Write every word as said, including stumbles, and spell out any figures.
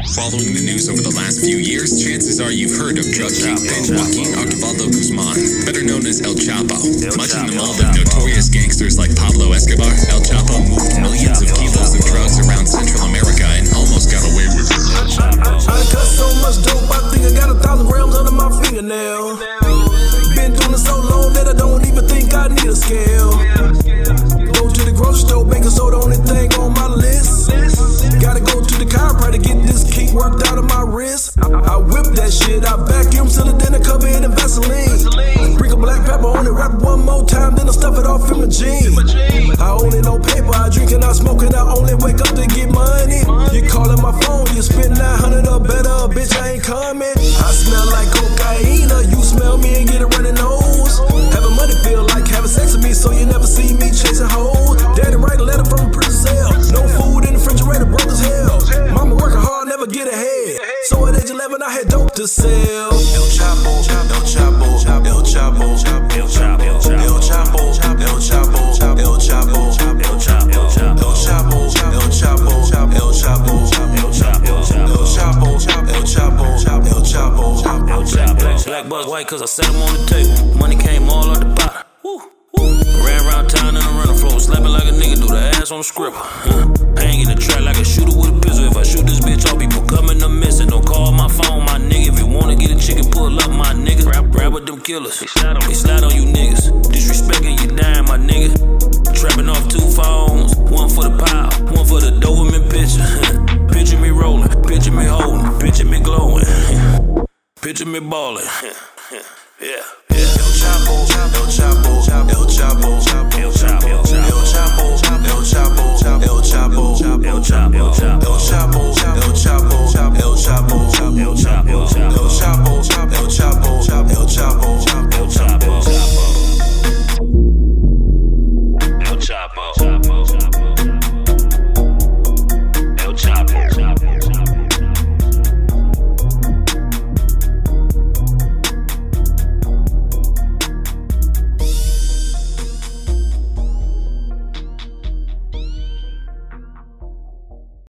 Following the news over the last few years, chances are you've heard of drug kingpin Joaquin Archibaldo Guzman, better known as El Chapo. Much in the mold of notorious gangsters like Pablo Escobar, El Chapo moved millions of kilos of drugs around Central America and almost got away with it. I cut so much dope, I think I got a thousand grams under my fingernail. Been doing it so long that I don't even think I need a scale. Go to the grocery store, baking soda, only thing on my list. Gotta go to the chiropractor, get this kink worked out of my wrist. I whip that shit, I vacuum, till it, then I cover it in Vaseline. Sprinkle black pepper on it, wrap it one more time, then I stuff it off in my jeans. I only know paper, I drink and I smoke and I only wake up to get money. You calling my phone, you spend nine hundred or better, bitch, I ain't coming. I smell like cocaine, or you smell me and get a running nose. Having money feel like having sex with me, so you never see me chasing hoes. Daddy write a letter from a prison cell, no food in the refrigerator, broke as hell. Mama working hard, never get ahead, so at age eleven I had dope to sell. El Chapo, El Chapo, El Chapo, El Chapo, El Chapo, El Chapo, El Chapo, El Chapo, El Chapo, El Chapo, El Chapo, El Chapo, El Chapo, El Chapo, El Chapo, El Chapo. Black bucks white cause I set them on the table. Money came all out the bottom. Woo, woo. Ran around town in a running floor, slapping like a nigga, do the ass on the scripper. Huh. Hang in the trap like a shooter with a pistol. If I shoot this bitch, all people coming to miss it. Don't call my phone, my nigga. If you wanna get a chicken, pull up, my nigga. Rap, rap with them killers. They slide on, they slide on you niggas. Disrespecting you dying, my nigga. Trapping off two phones, one for the pile, one for the Doberman picture. Picture me rolling, picture me holding, picture me glowing, picture me balling. Yeah, yeah. El Chapo, El Chapo, El Chapo, El Chapo, El Chapo, El Chapo, El Chapo, El Chapo, El Chapo, El Chapo, El Chapo, El Chapo,